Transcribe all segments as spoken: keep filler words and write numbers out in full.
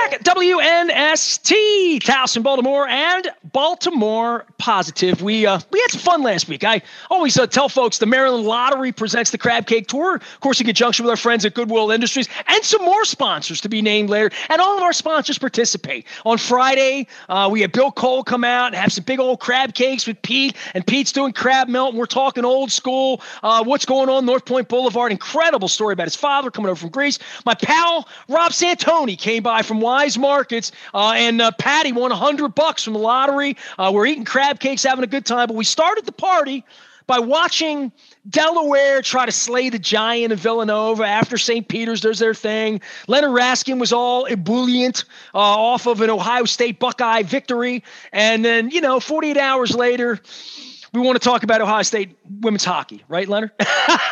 back at W N S T, Towson, Baltimore, and Baltimore Positive. We uh, we had some fun last week. I always uh, tell folks the Maryland Lottery presents the Crab Cake Tour, of course, in conjunction with our friends at Goodwill Industries, and some more sponsors to be named later. And all of our sponsors participate. On Friday, uh, we had Bill Cole come out and have some big old crab cakes with Pete, and Pete's doing crab melt, and we're talking old school, uh, what's going on North Point Boulevard. Incredible story about his father coming over from Greece. My pal Rob Santoni came by from Wise Markets, uh, and uh, Patty won a hundred bucks from the lottery. Uh, we're eating crab cakes, having a good time. But we started the party by watching Delaware try to slay the Giant of Villanova. After Saint Peter's does their thing, Leonard Raskin was all ebullient uh, off of an Ohio State Buckeye victory. And then, you know, forty-eight hours later, we want to talk about Ohio State women's hockey, right, Leonard? Hey,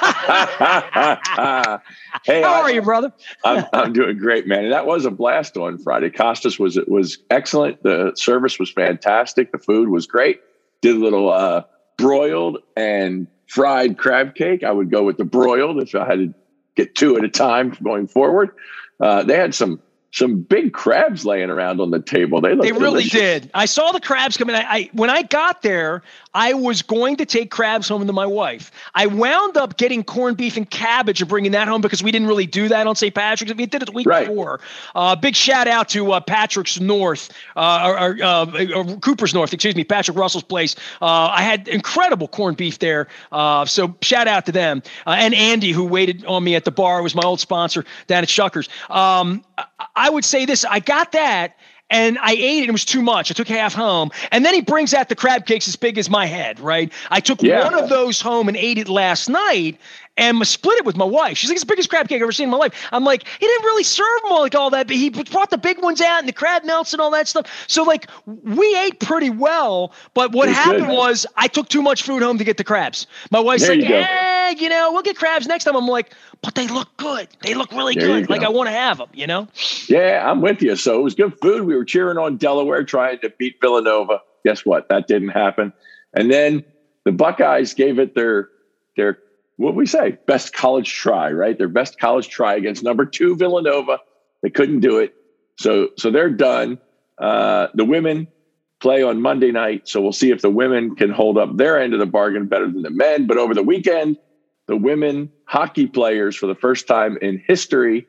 how I, are you, brother? I'm, I'm doing great, man. And that was a blast on Friday. Costas was was excellent. The service was fantastic. The food was great. Did a little uh, broiled and fried crab cake. I would go with the broiled if I had to get two at a time going forward. Uh, they had some. Some big crabs laying around on the table. They looked They really delicious. did. I saw the crabs coming. I, I when I got there, I was going to take crabs home to my wife. I wound up getting corned beef and cabbage and bringing that home because we didn't really do that on Saint Patrick's. We did it the week Right. before. Uh, big shout out to uh, Patrick's North, uh, or, or, uh, uh, Cooper's North, excuse me, Patrick Russell's place. Uh, I had incredible corned beef there. Uh, so shout out to them. Uh, and Andy, who waited on me at the bar, was my old sponsor down at Shuckers. Um, I would say this, I got that and I ate it. It was too much. I took half home. And then he brings out the crab cakes as big as my head, right? I took Yeah. one of those home and ate it last night and split it with my wife. She's like, it's the biggest crab cake I've ever seen in my life. I'm like, he didn't really serve them all like all that, but he brought the big ones out and the crab melts and all that stuff. So like we ate pretty well, but what It was happened good. was I took too much food home to get the crabs. My wife's There like, you go. eh, you know, we'll get crabs next time. I'm like, but they look good. They look really There you good. Like go. I want to have them, you know? Yeah, I'm with you. So it was good food. We were cheering on Delaware, trying to beat Villanova. Guess what? That didn't happen. And then the Buckeyes gave it their their what we say best college try, right? Their best college try against number two Villanova. They couldn't do it, so so they're done. Uh, the women play on Monday night, so we'll see if the women can hold up their end of the bargain better than the men. But over the weekend, the women hockey players, for the first time in history,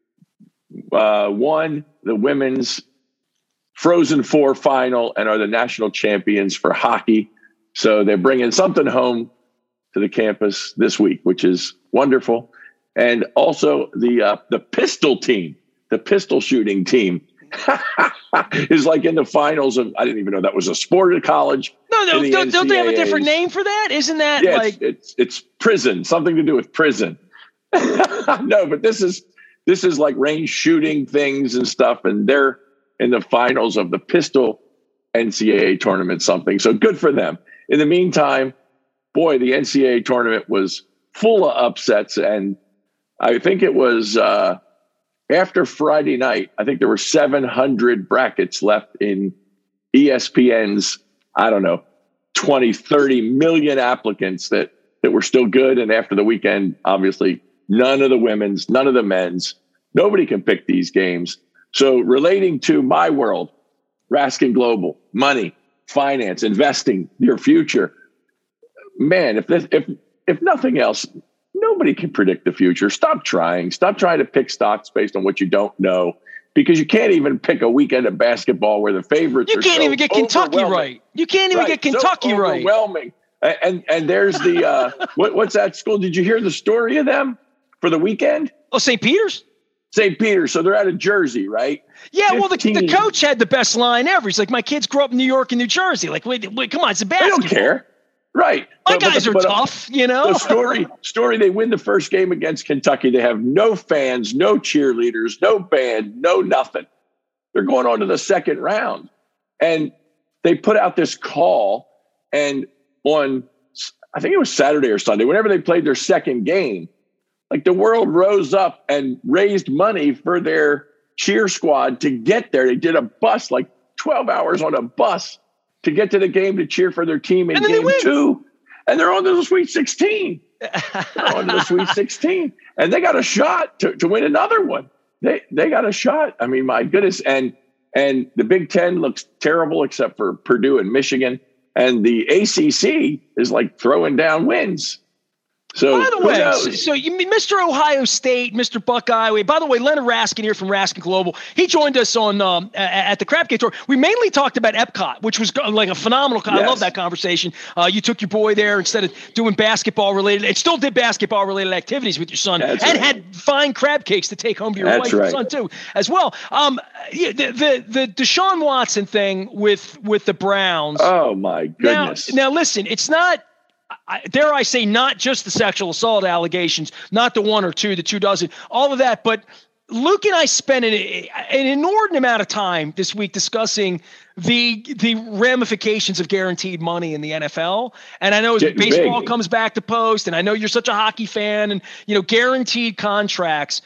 uh, won the women's Frozen Four final and are the national champions for hockey. So they're bringing something home to the campus this week, which is wonderful. And also the uh, the pistol team, the pistol shooting team, is like in the finals of, I didn't even know that was a sport at college. No, no, in the don't, don't they have a N C double A's. different name for that? Isn't that Yeah, like it's, it's it's prison, something to do with prison. No, but this is this is like range shooting things and stuff, and they're in the finals of the pistol N C double A tournament, something. So good for them. In the meantime, boy, the N C double A tournament was full of upsets, and I think it was uh, after Friday night, I think there were seven hundred brackets left in E S P N's, I don't know, twenty, thirty million applicants that, that were still good. And after the weekend, obviously, none of the women's, none of the men's, nobody can pick these games. So relating to my world, Raskin Global, money, finance, investing, your future, man, if this, if if nothing else, nobody can predict the future. Stop trying. Stop trying to pick stocks based on what you don't know, because you can't even pick a weekend of basketball where the favorites you are can't so even get Kentucky overwhelming. right. You can't even Right, get Kentucky so right. overwhelming. And, and and there's the uh, what, what's that school? Did you hear the story of them for the weekend? Oh, Saint Peter's? Saint Peter's. So they're out of Jersey, right? Yeah, well, the, the fifteen coach had the best line ever. He's like, my kids grew up in New York and New Jersey. Like, wait, wait, come on, it's a They basketball. don't care, right? My But- but guys the- are but, uh, tough, you know? The story, story. They win the first game against Kentucky. They have no fans, no cheerleaders, no band, no nothing. They're going on to the second round, and they put out this call. And on, I think it was Saturday or Sunday, whenever they played their second game, like the world rose up and raised money for their cheer squad to get there. They did a bus, like twelve hours on a bus to get to the game to cheer for their team in And then they game win. two. And they're on to the Sweet sixteen. They're on to the Sweet sixteen. And they got a shot to, to win another one. they they got a shot. I mean, my goodness. And and the Big Ten looks terrible except for Purdue and Michigan. And the A C C is like throwing down wins. So, by the way, so, so you, Mister Ohio State, Mister Buckeye. By the way, Leonard Raskin here from Raskin Global. He joined us on um, at the Crab Cake Tour. We mainly talked about Epcot, which was like a phenomenal. Yes. I love that conversation. Uh, you took your boy there instead of doing basketball related. It still did basketball related activities with your son, That's and right. had fine crab cakes to take home to your That's wife right. and son too, as well. Um, the the the Deshaun Watson thing with with the Browns. Oh my goodness! Now, now listen, it's not. I, dare I say, not just the sexual assault allegations, not the one or two, the two dozen, all of that. But Luke and I spent an, an inordinate amount of time this week discussing the the ramifications of guaranteed money in the N F L. And I know as Getting baseball big. comes back to post, and I know you're such a hockey fan, and you know guaranteed contracts.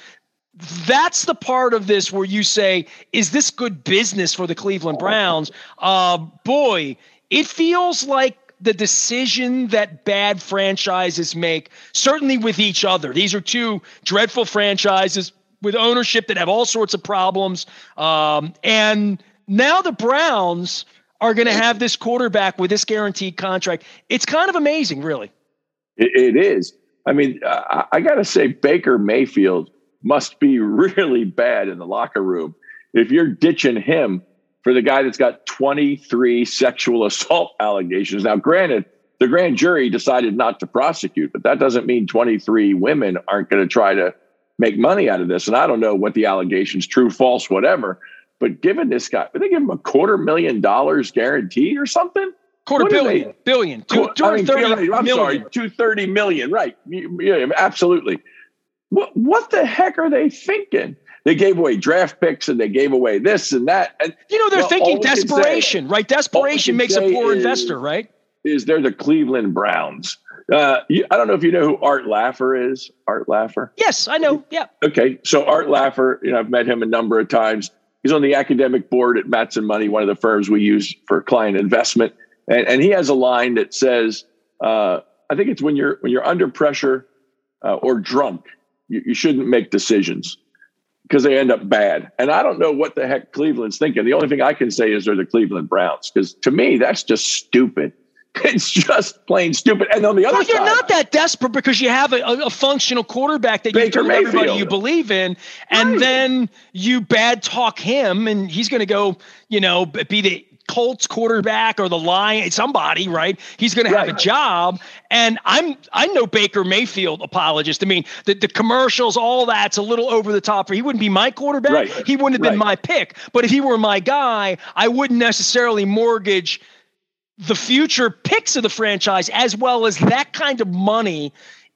That's the part of this where you say, is this good business for the Cleveland Browns? Uh, boy, it feels like the decision that bad franchises make, certainly with each other. These are two dreadful franchises with ownership that have all sorts of problems. Um, and now the Browns are going to have this quarterback with this guaranteed contract. It's kind of amazing, really. It, it is. I mean, I, I got to say, Baker Mayfield must be really bad in the locker room if you're ditching him for the guy that's got twenty-three sexual assault allegations. Now, granted, the grand jury decided not to prosecute, but that doesn't mean twenty-three women aren't going to try to make money out of this. And I don't know what the allegations, true, false, whatever. But given this guy, did they give him a quarter million dollars guaranteed or something? Quarter what billion, they, billion, two, two I mean, thirty right, I'm million. sorry, two hundred thirty million, right? Yeah, absolutely. What what the heck are they thinking? They gave away draft picks and they gave away this and that. And you know, they're well, thinking desperation, say, right? Desperation makes a poor is, investor, right? Is they're the Cleveland Browns. Uh, you, I don't know if you know who Art Laffer is. Art Laffer? Yes, I know. Yeah. Okay. So Art Laffer, you know, I've met him a number of times. He's on the academic board at Matson Money, one of the firms we use for client investment. And, and he has a line that says, uh, I think it's when you're, when you're under pressure uh, or drunk, you, you shouldn't make decisions, because they end up bad. And I don't know what the heck Cleveland's thinking. The only thing I can say is they're the Cleveland Browns, because to me, that's just stupid. It's just plain stupid. And on the other well, side, you're not that desperate because you have a, a functional quarterback that you told everybody you believe in, and right. then you bad talk him, and he's going to go, you know, be the Colts quarterback or the Lion, somebody, right? He's going to have right. a job. And I'm, I know Baker Mayfield apologist. I mean, the, the commercials, all that's a little over the top. He wouldn't be my quarterback. Right. He wouldn't have been right. my pick. But if he were my guy, I wouldn't necessarily mortgage the future picks of the franchise as well as that kind of money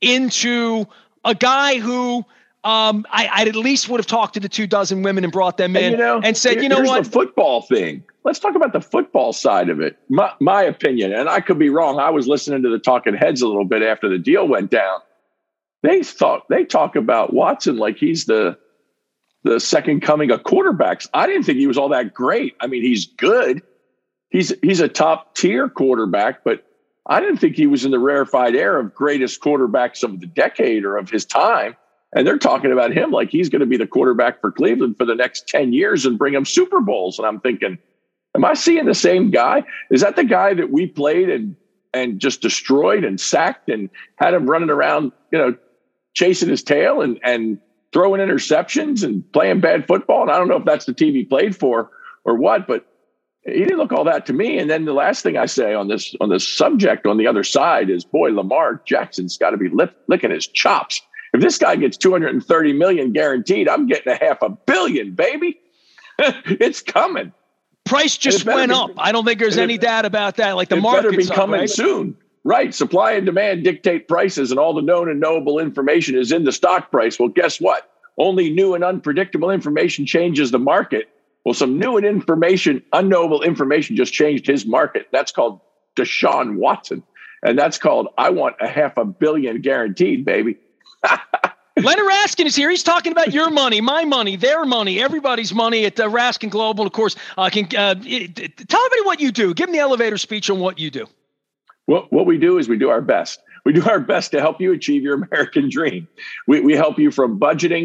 into a guy who um, I, I'd at least would have talked to the two dozen women and brought them in and, you know, and said, you know what? The football thing. Let's talk about the football side of it. My, my opinion, and I could be wrong. I was listening to the talking heads a little bit after the deal went down. They thought they talk about Watson like he's the the second coming of quarterbacks. I didn't think he was all that great. I mean, he's good. He's he's a top tier quarterback, but I didn't think he was in the rarefied air of greatest quarterbacks of the decade or of his time. And they're talking about him like he's going to be the quarterback for Cleveland for the next ten years and bring them Super Bowls. And I'm thinking, am I seeing the same guy? Is that the guy that we played and and just destroyed and sacked and had him running around, you know, chasing his tail and, and throwing interceptions and playing bad football? And I don't know if that's the team he played for or what, but he didn't look all that to me. And then the last thing I say on this on this subject on the other side is, boy, Lamar Jackson's got to be lick, licking his chops. If this guy gets two hundred thirty million guaranteed, I'm getting a half a billion, baby. It's coming. Price just went be, up. I don't think there's any doubt about that. Like the market better be coming up, right? soon. Right. Supply and demand dictate prices, and all the known and knowable information is in the stock price. Well, guess what? Only new and unpredictable information changes the market. Well, some new and information, unknowable information just changed his market. That's called Deshaun Watson. And that's called, I want a half a billion guaranteed, baby. Leonard Raskin is here. He's talking about your money, my money, their money, everybody's money at uh, Raskin Global. Of course, uh, can uh, it, it, tell everybody what you do. Give them the elevator speech on what you do. Well, what we do is we do our best. We do our best to help you achieve your American dream. We, we help you from budgeting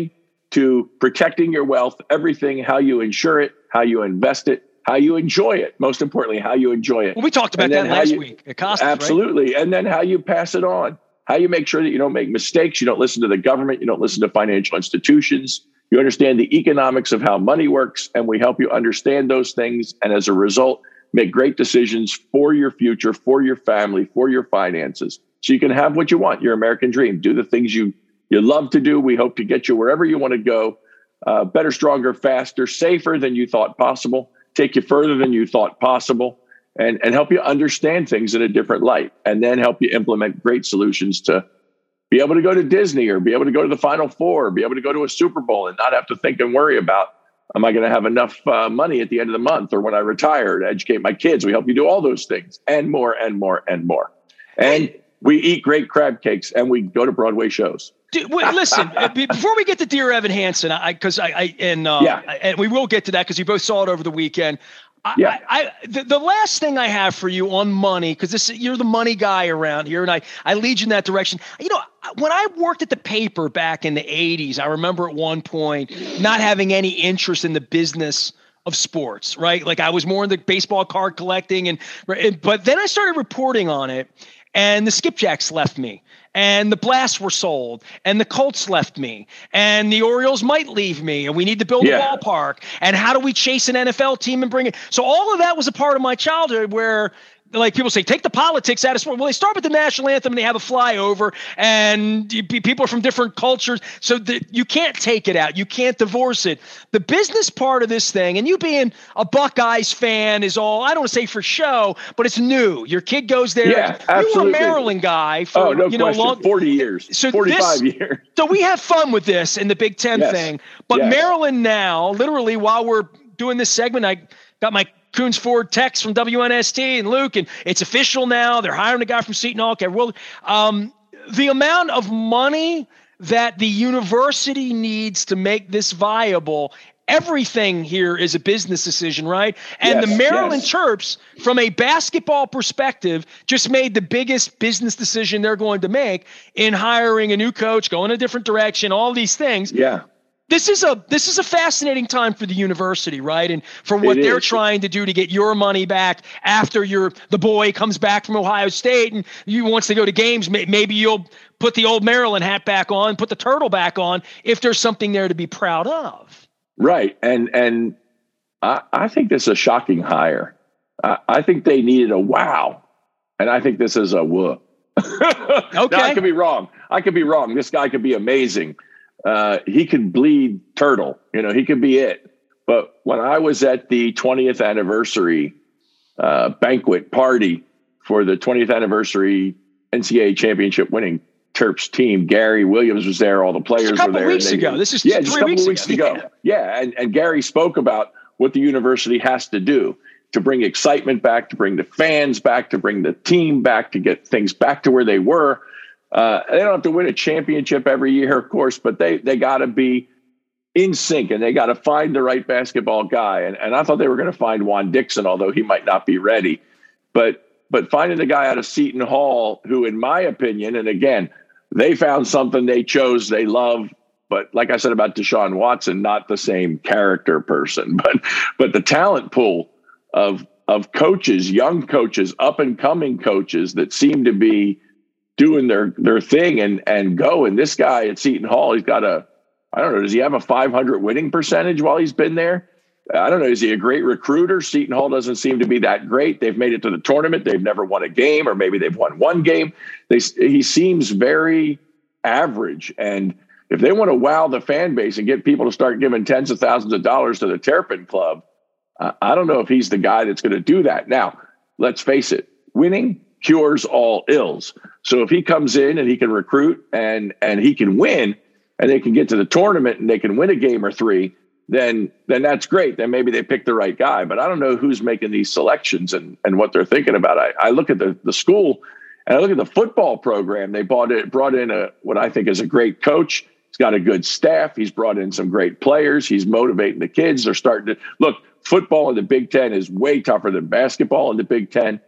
to protecting your wealth, everything, how you insure it, how you invest it, how you enjoy it. Most importantly, how you enjoy it. Well, we talked about that last you, week. It costs, absolutely. Right? And then how you pass it on, how you make sure that you don't make mistakes. You don't listen to the government. You don't listen to financial institutions. You understand the economics of how money works, and we help you understand those things. And as a result, make great decisions for your future, for your family, for your finances, so you can have what you want, your American dream. Do the things you, you love to do. We hope to get you wherever you want to go, uh, better, stronger, faster, safer than you thought possible, take you further than you thought possible, and, and help you understand things in a different light, and then help you implement great solutions to be able to go to Disney or be able to go to the Final Four, or be able to go to a Super Bowl and not have to think and worry about, am I going to have enough uh, money at the end of the month or when I retire to educate my kids? We help you do all those things and more and more and more. And we eat great crab cakes and we go to Broadway shows. Dude, wait, listen, before we get to Dear Evan Hansen, I, cause I, I and, uh, yeah. and we will get to that, cause you both saw it over the weekend. I, yeah. I, I the, the last thing I have for you on money, because this you're the money guy around here, and I, I lead you in that direction. You know, when I worked at the paper back in the eighties, I remember at one point not having any interest in the business of sports, right? Like I was more in the baseball card collecting, and, and but then I started reporting on it, and the Skipjacks left me. And the Blasts were sold, and the Colts left me, and the Orioles might leave me, and we need to build yeah. a ballpark. And how do we chase an N F L team and bring it? So all of that was a part of my childhood where, like, people say, take the politics out of sport. Well, they start with the national anthem and they have a flyover, and you, people are from different cultures. So the, you can't take it out. You can't divorce it. The business part of this thing, and you being a Buckeyes fan is all, I don't want to say for show, but it's new. Your kid goes there. Yeah, absolutely. You were a Maryland guy for, oh, no you know, question. long, forty years, so forty-five this, years. So we have fun with this in the Big Ten yes. thing. But yes. Maryland now, literally while we're doing this segment, I got my Coons Ford text from W N S T and Luke, and it's official now. They're hiring a guy from Seton Hall. Okay, well, um, the amount of money that the university needs to make this viable, everything here is a business decision, right? And yes, the Maryland yes. Terps, from a basketball perspective, just made the biggest business decision they're going to make in hiring a new coach, going a different direction, all these things. Yeah. This is a this is a fascinating time for the university, right? And for what it they're is. trying to do to get your money back after your the boy comes back from Ohio State and you wants to go to games. Maybe you'll put the old Maryland hat back on, put the turtle back on, if there's something there to be proud of. Right, and and I, I think this is a shocking hire. I, I think they needed a wow, and I think this is a whoa. Okay, now, I could be wrong. I could be wrong. This guy could be amazing. Uh, he could bleed turtle, you know, he could be it. But when I was at the twentieth anniversary uh, banquet party for the twentieth anniversary N C double A championship winning Terps team, Gary Williams was there. All the players were there. Just a couple weeks they, ago. This is yeah, three just a couple weeks, weeks ago. ago. Yeah, yeah. And, and Gary spoke about what the university has to do to bring excitement back, to bring the fans back, to bring the team back, to get things back to where they were. Uh, they don't have to win a championship every year, of course, but they they got to be in sync and they got to find the right basketball guy. And, and I thought they were going to find Juan Dixon, although he might not be ready. But but finding the guy out of Seton Hall, who, in my opinion, and again, they found something they chose, they love. But like I said about Deshaun Watson, not the same character person, but but the talent pool of of coaches, young coaches, up and coming coaches that seem to be doing their their thing and and go. And this guy at Seton Hall, he's got a, I don't know, does he have a five hundred winning percentage while he's been there? I don't know. Is he a great recruiter? Seton Hall doesn't seem to be that great. They've made it to the tournament. They've never won a game, or maybe they've won one game. They he seems very average. And if they want to wow the fan base and get people to start giving tens of thousands of dollars to the Terrapin Club, uh, I don't know if he's the guy that's going to do that. Now, let's face it, winning cures all ills. So if he comes in and he can recruit and and he can win, and they can get to the tournament and they can win a game or three, then then that's great. Then maybe they picked the right guy. But I don't know who's making these selections and, and what they're thinking about. I, I look at the, the school and I look at the football program. They bought it, brought in a what I think is a great coach. He's got a good staff. He's brought in some great players. He's motivating the kids. They're starting to look. Football in the Big Ten is way tougher than basketball in the Big Ten.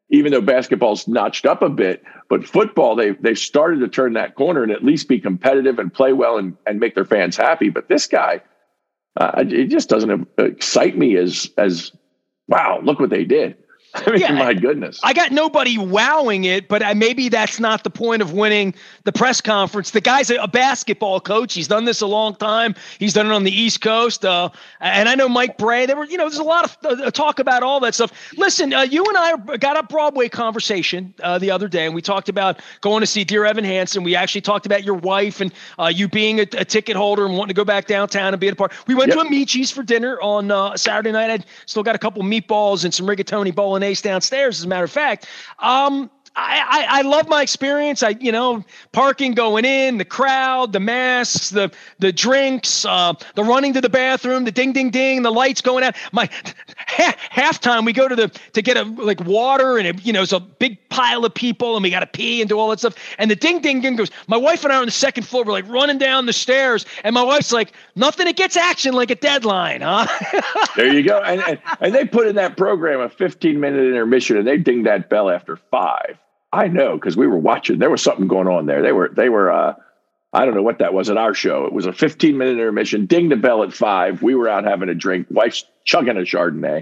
even though basketball's notched up a bit, but football, they, they've started to turn that corner and at least be competitive and play well and, and make their fans happy. But this guy, uh, it just doesn't excite me as, as wow, look what they did. I mean, yeah, my goodness. I got nobody wowing it, but I, maybe that's not the point of winning the press conference. The guy's a, a basketball coach. He's done this a long time. He's done it on the East Coast. Uh, and I know Mike Bray. There were, you know, there's a lot of uh, talk about all that stuff. Listen, uh, you and I got a Broadway conversation uh, the other day, and we talked about going to see Dear Evan Hansen. We actually talked about your wife and uh, you being a, a ticket holder and wanting to go back downtown and be a part. We went yep. to Amici's for dinner on uh, Saturday night. I still got a couple meatballs and some rigatoni bolognese downstairs, as a matter of fact. Um, I, I, I love my experience. I, you know, parking going in, the crowd, the masks, the the drinks, uh, the running to the bathroom, the ding, ding, ding, the lights going out. My ha- halftime, we go to the to get a like water, and it, you know, it's a big pile of people, and we got to pee and do all that stuff. And the ding, ding, ding goes. My wife and I are on the second floor. We're like running down the stairs, and my wife's like, "Nothing that gets action like a deadline, huh?" There you go. And, and and they put in that program a fifteen minute intermission, and they ding that bell after five. I know, because we were watching. There was something going on there. They were, they were. Uh, I don't know what that was at our show. It was a fifteen minute intermission. Ding the bell at five. We were out having a drink. Wife's chugging a Chardonnay.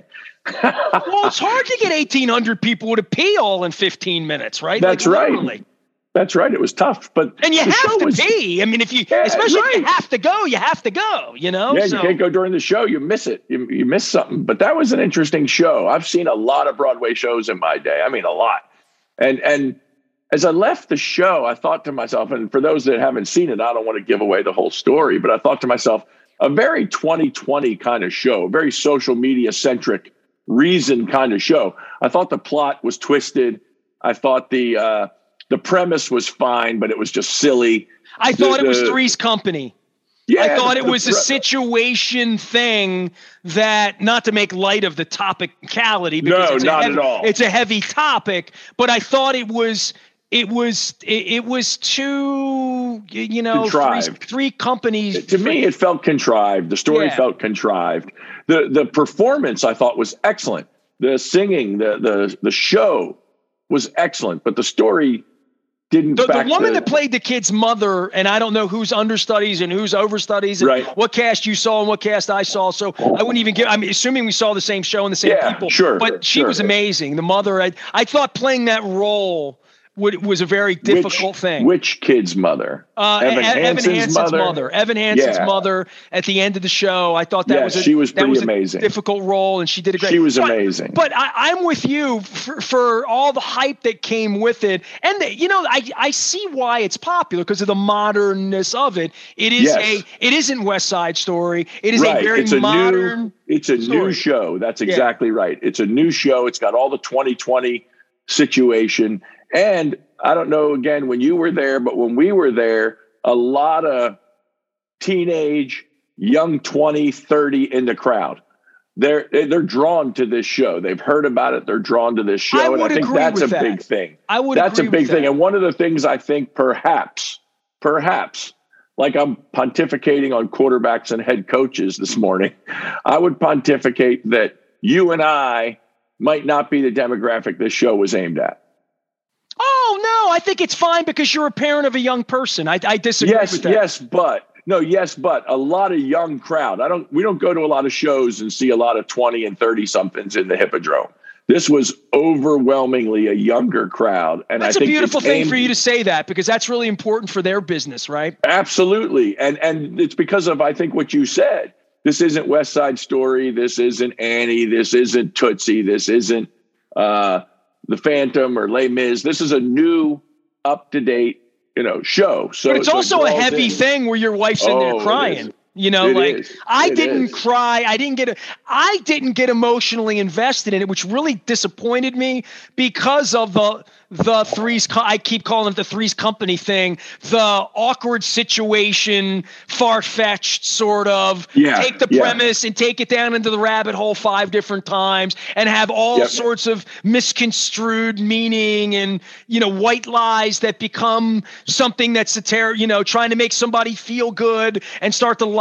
Well, it's hard to get eighteen hundred people to pee all in fifteen minutes, right? That's like, right. That's right. It was tough, but and you have to was, pee. I mean, if you, yeah, especially right. if you have to go, you have to go. You know. Yeah, so. You can't go during the show. You miss it. You, you miss something. But that was an interesting show. I've seen a lot of Broadway shows in my day. I mean, a lot. And and. As I left the show, I thought to myself, and for those that haven't seen it, I don't want to give away the whole story, but I thought to myself, a very twenty twenty kind of show, a very social media centric Reason kind of show. I thought the plot was twisted. I thought the uh, the premise was fine, but it was just silly. I thought the, it was the, Three's Company. Yeah, I thought it the, was the, a situation thing that, not to make light of the topicality, because no, it's, not a heavy, at all. it's a heavy topic, but I thought it was it was it, it was too, you know, three, three companies. To me, it felt contrived. The story yeah. felt contrived. The the performance I thought was excellent. The singing, the the the show was excellent, but the story didn't. The, the woman the, that played the kid's mother, and I don't know who's understudies and who's overstudies, and right. what cast you saw and what cast I saw. So I wouldn't even give. I'm assuming we saw the same show and the same yeah, people. Sure, but she sure. was amazing. The mother, I, I thought playing that role would, was a very difficult which, thing. Which kid's mother? Uh, Evan, Evan Hansen's, Hansen's mother? mother. Evan Hansen's yeah. mother at the end of the show. I thought that yes, was a, she was that pretty was a amazing. difficult role, and she did a great. She was but, amazing. But I, I'm with you for, for all the hype that came with it, and the, you know, I I see why it's popular because of the modernness of it. It is yes. a it isn't West Side Story. It is right. a very it's a modern. New, it's a story. new show. That's yeah. exactly right. It's a new show. It's got all the twenty twenty situation. And I don't know, again, when you were there, but when we were there, a lot of teenage, young twenty, thirty in the crowd. They're they're drawn to this show. They've heard about it. They're drawn to this show. I and I think that's a that. big thing. I would That's a agree big with thing. that. And one of the things I think perhaps, perhaps, like I'm pontificating on quarterbacks and head coaches this morning, I would pontificate that you and I might not be the demographic this show was aimed at. Oh, no, I think it's fine because you're a parent of a young person. I, I disagree yes, with that. Yes, but no, yes, but a lot of young crowd. I don't, we don't go to a lot of shows and see a lot of twenty and thirty somethings in the Hippodrome. This was overwhelmingly a younger crowd. And that's I think a beautiful thing aimed, for you to say that because that's really important for their business, right? Absolutely. And, and it's because of, I think, what you said. This isn't West Side Story. This isn't Annie. This isn't Tootsie. This isn't, uh, The Phantom or Les Mis. This is a new, up-to-date, you know, show. So but it's so also it a heavy in. thing where your wife's in oh, there crying. You know, it like is. I it didn't is. cry. I didn't get a, I didn't get emotionally invested in it, which really disappointed me because of the the Three's. I keep calling it the Three's Company thing. The awkward situation, far-fetched sort of. Yeah, take the yeah. premise and take it down into the rabbit hole five different times and have all Yep. sorts of misconstrued meaning and, you know, white lies that become something that's satiric, you know, trying to make somebody feel good and start to lie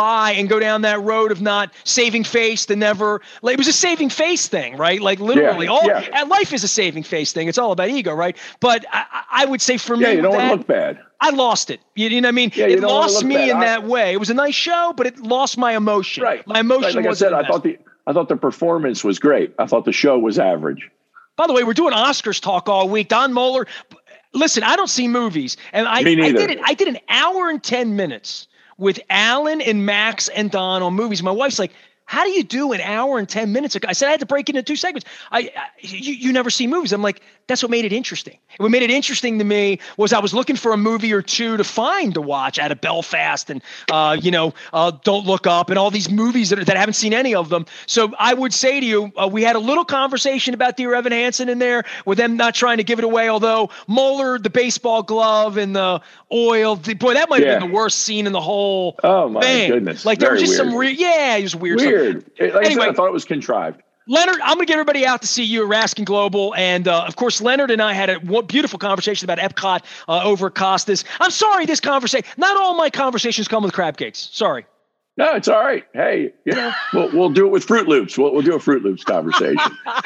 lie and go down that road of not saving face to never. Like, it was a saving face thing, right? Like literally, yeah, all yeah. and life is a saving face thing. It's all about ego, right? But I, I would say for me, yeah, you don't that, want to look bad. I lost it. You, you know what I mean? Yeah, it lost me bad. in I, that way. It was a nice show, but it lost my emotion. Right. My emotion. Right. Like I wasn't said, I thought the I thought the performance was great. I thought the show was average. By the way, we're doing Oscars talk all week. Don Moeller. Listen, I don't see movies, and I, Me I neither. did it. I did an hour and ten minutes with Alan and Max and Don on movies. My wife's like, "How do you do an hour and ten minutes?" I said I had to break it into two segments. I, I you, you never see movies. I'm like, that's what made it interesting. What made it interesting to me was I was looking for a movie or two to find to watch out of Belfast and uh, you know, uh, Don't Look Up and all these movies that, are, that I haven't seen any of them. So I would say to you, uh, we had a little conversation about Dear Evan Hansen in there with them not trying to give it away. Although Moeller, the baseball glove and the oil, the, boy, that might have Yeah. been the worst scene in the whole Oh my thing. goodness! Like there Very was just weird. some weird, yeah, it was weird. Weird. It, like Anyway. I said, I thought it was contrived. Leonard, I'm going to get everybody out to see you at Raskin Global. And, uh, of course, Leonard and I had a w- beautiful conversation about Epcot uh, over at Costas. I'm sorry this conversation – not all my conversations come with crab cakes. Sorry. No, it's all right. Hey, yeah, we'll we'll do it with Fruit Loops. We'll we'll do a Fruit Loops conversation.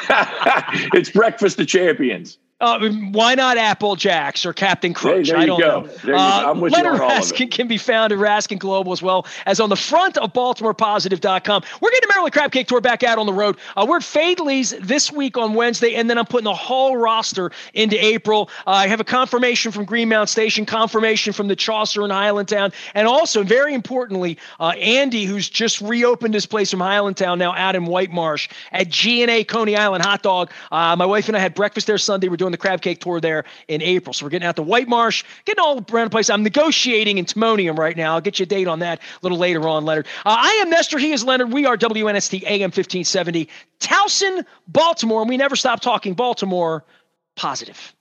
It's breakfast of champions. Uh, why not Apple Jacks or Captain Crunch? Hey, there I you don't go. know. There you Uh, go. I'm with Leonard you on all of Raskin it. can be found at Raskin Global as well as on the front of Baltimore Positive dot com. We're getting the Maryland Crab Cake Tour back out on the road. Uh, we're at Fadley's this week on Wednesday, and then I'm putting the whole roster into April. Uh, I have a confirmation from Greenmount Station, confirmation from the Chaucer in Highlandtown, and also, very importantly, uh, Andy, who's just reopened his place from Highlandtown, now out in White Marsh at G and A Coney Island Hot Dog. Uh, my wife and I had breakfast there Sunday. We're doing the Crab Cake Tour there in April. So we're getting out to White Marsh, getting all around the place. I'm negotiating in Timonium right now. I'll get you a date on that a little later on, Leonard. Uh, I am Nestor. He is Leonard. We are W N S T A M fifteen seventy, Towson, Baltimore, and we never stop talking Baltimore positive.